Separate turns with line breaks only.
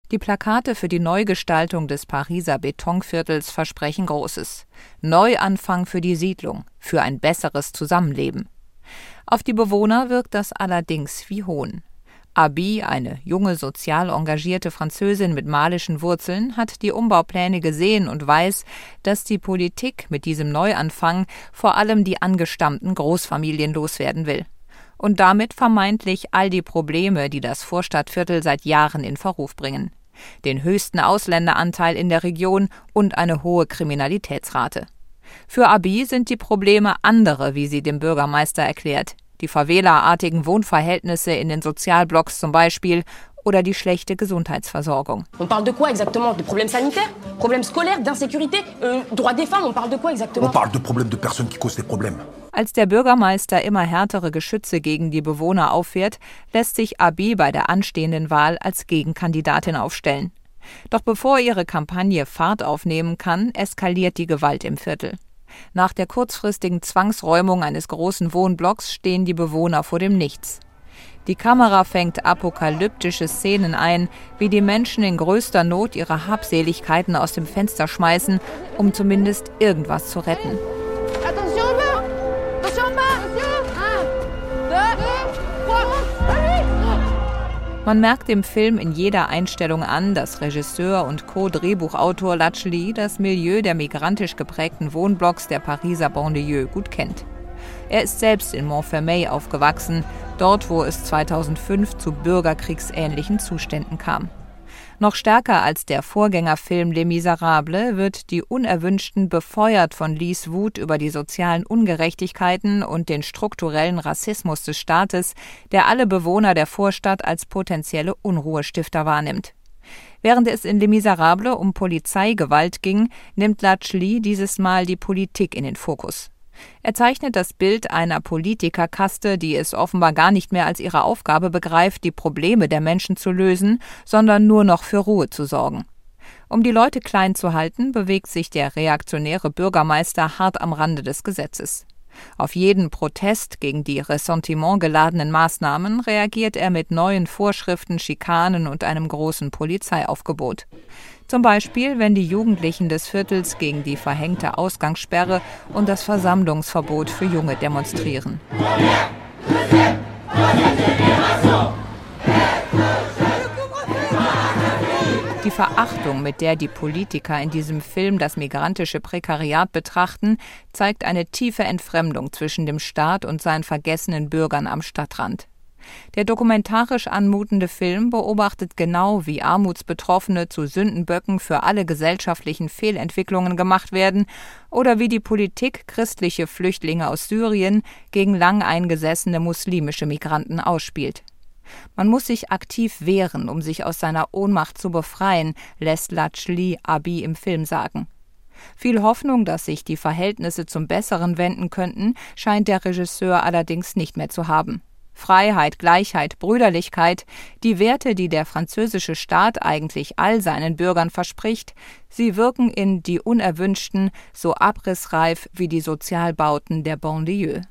Die Plakate für die Neugestaltung des Pariser Betonviertels versprechen Großes. Neuanfang für die Siedlung, für ein besseres Zusammenleben. Auf die Bewohner wirkt das allerdings wie Hohn. Abi, eine junge, sozial engagierte Französin mit malischen Wurzeln, hat die Umbaupläne gesehen und weiß, dass die Politik mit diesem Neuanfang vor allem die angestammten Großfamilien loswerden will. Und damit vermeintlich all die Probleme, die das Vorstadtviertel seit Jahren in Verruf bringen. Den höchsten Ausländeranteil in der Region und eine hohe Kriminalitätsrate. Für Abi sind die Probleme andere, wie sie dem Bürgermeister erklärt. Die Favela-artigen Wohnverhältnisse in den Sozialblocks zum Beispiel oder die schlechte Gesundheitsversorgung.
On parle de quoi exactement? De problèmes sanitaires? Problèmes scolaires? D'insécurité? Droits des femmes? On parle de quoi exactement?
On parle de problèmes de personnes qui causent des problèmes.
Als der Bürgermeister immer härtere Geschütze gegen die Bewohner auffährt, lässt sich Abi bei der anstehenden Wahl als Gegenkandidatin aufstellen. Doch bevor ihre Kampagne Fahrt aufnehmen kann, eskaliert die Gewalt im Viertel. Nach der kurzfristigen Zwangsräumung eines großen Wohnblocks stehen die Bewohner vor dem Nichts. Die Kamera fängt apokalyptische Szenen ein, wie die Menschen in größter Not ihre Habseligkeiten aus dem Fenster schmeißen, um zumindest irgendwas zu retten. Man merkt dem Film in jeder Einstellung an, dass Regisseur und Co-Drehbuchautor Lachli das Milieu der migrantisch geprägten Wohnblocks der Pariser Banlieue gut kennt. Er ist selbst in Montfermeil aufgewachsen, dort wo es 2005 zu bürgerkriegsähnlichen Zuständen kam. Noch stärker als der Vorgängerfilm Les Misérables wird die Unerwünschten befeuert von Lis Wut über die sozialen Ungerechtigkeiten und den strukturellen Rassismus des Staates, der alle Bewohner der Vorstadt als potenzielle Unruhestifter wahrnimmt. Während es in Les Misérables um Polizeigewalt ging, nimmt Lachli dieses Mal die Politik in den Fokus. Er zeichnet das Bild einer Politikerkaste, die es offenbar gar nicht mehr als ihre Aufgabe begreift, die Probleme der Menschen zu lösen, sondern nur noch für Ruhe zu sorgen. Um die Leute klein zu halten, bewegt sich der reaktionäre Bürgermeister hart am Rande des Gesetzes. Auf jeden Protest gegen die ressentimentgeladenen Maßnahmen reagiert er mit neuen Vorschriften, Schikanen und einem großen Polizeiaufgebot. Zum Beispiel, wenn die Jugendlichen des Viertels gegen die verhängte Ausgangssperre und das Versammlungsverbot für Junge demonstrieren. Die Verachtung, mit der die Politiker in diesem Film das migrantische Prekariat betrachten, zeigt eine tiefe Entfremdung zwischen dem Staat und seinen vergessenen Bürgern am Stadtrand. Der dokumentarisch anmutende Film beobachtet genau, wie Armutsbetroffene zu Sündenböcken für alle gesellschaftlichen Fehlentwicklungen gemacht werden oder wie die Politik christliche Flüchtlinge aus Syrien gegen lang eingesessene muslimische Migranten ausspielt. Man muss sich aktiv wehren, um sich aus seiner Ohnmacht zu befreien, lässt Lachli Abi im Film sagen. Viel Hoffnung, dass sich die Verhältnisse zum Besseren wenden könnten, scheint der Regisseur allerdings nicht mehr zu haben. Freiheit, Gleichheit, Brüderlichkeit, die Werte, die der französische Staat eigentlich all seinen Bürgern verspricht, sie wirken in Die Unerwünschten so abrissreif wie die Sozialbauten der Banlieue.